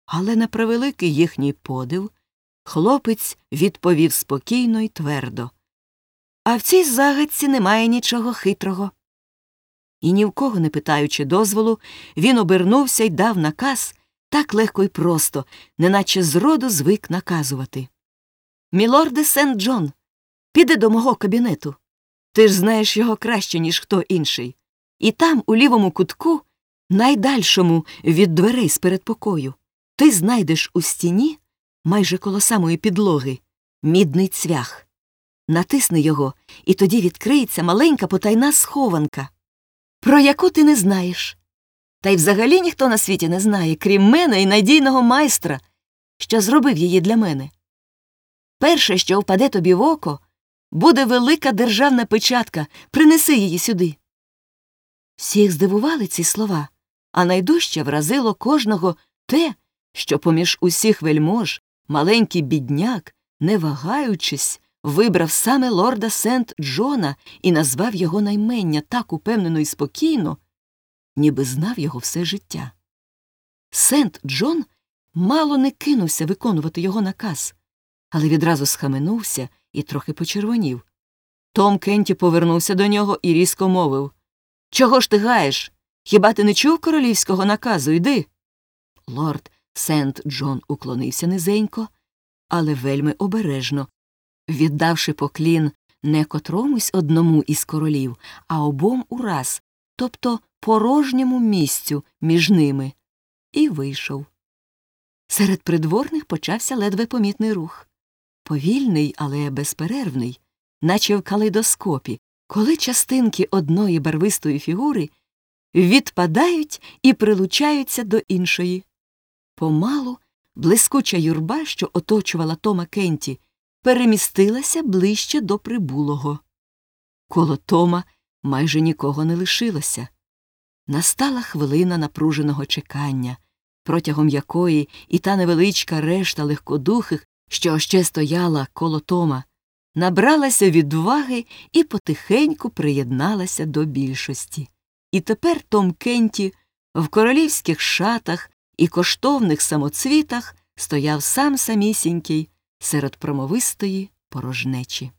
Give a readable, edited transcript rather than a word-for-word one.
Але на превеликий їхній подив хлопець відповів спокійно й твердо: «А в цій загадці немає нічого хитрого». І ні в кого не питаючи дозволу, він обернувся й дав наказ так легко й просто, неначе зроду звик наказувати. «Мілорде Сент-Джон, піди до мого кабінету. Ти ж знаєш його краще, ніж хто інший. І там, у лівому кутку, найдальшому від дверей з передпокою, ти знайдеш у стіні, майже коло самої підлоги, мідний цвях. Натисни його, і тоді відкриється маленька потайна схованка, про яку ти не знаєш. Та й взагалі ніхто на світі не знає, крім мене і надійного майстра, що зробив її для мене. Перше, що впаде тобі в око, буде велика державна печатка, принеси її сюди». Всіх здивували ці слова, а найдужче вразило кожного те, що поміж усіх вельмож маленький бідняк, не вагаючись, вибрав саме лорда Сент-Джона і назвав його наймення так упевнено і спокійно, ніби знав його все життя. Сент-Джон мало не кинувся виконувати його наказ, але відразу схаменувся і трохи почервонів. Том Кенті повернувся до нього і різко мовив: «Чого ж ти гаєш? Хіба ти не чув королівського наказу? Йди!» Лорд Сент-Джон уклонився низенько, але вельми обережно, віддавши поклін не котромусь одному із королів, а обом ураз, тобто порожньому місцю між ними, і вийшов. Серед придворних почався ледве помітний рух. Повільний, але безперервний, наче в калейдоскопі, коли частинки одної барвистої фігури відпадають і прилучаються до іншої. Помалу блискуча юрба, що оточувала Тома Кенті, перемістилася ближче до прибулого. Коло Тома майже нікого не лишилося. Настала хвилина напруженого чекання, протягом якої і та невеличка решта легкодухих, що ще стояла коло Тома, набралася відваги і потихеньку приєдналася до більшості. І тепер Том Кенті в королівських шатах і коштовних самоцвітах стояв сам самісінький серед промовистої порожнечі.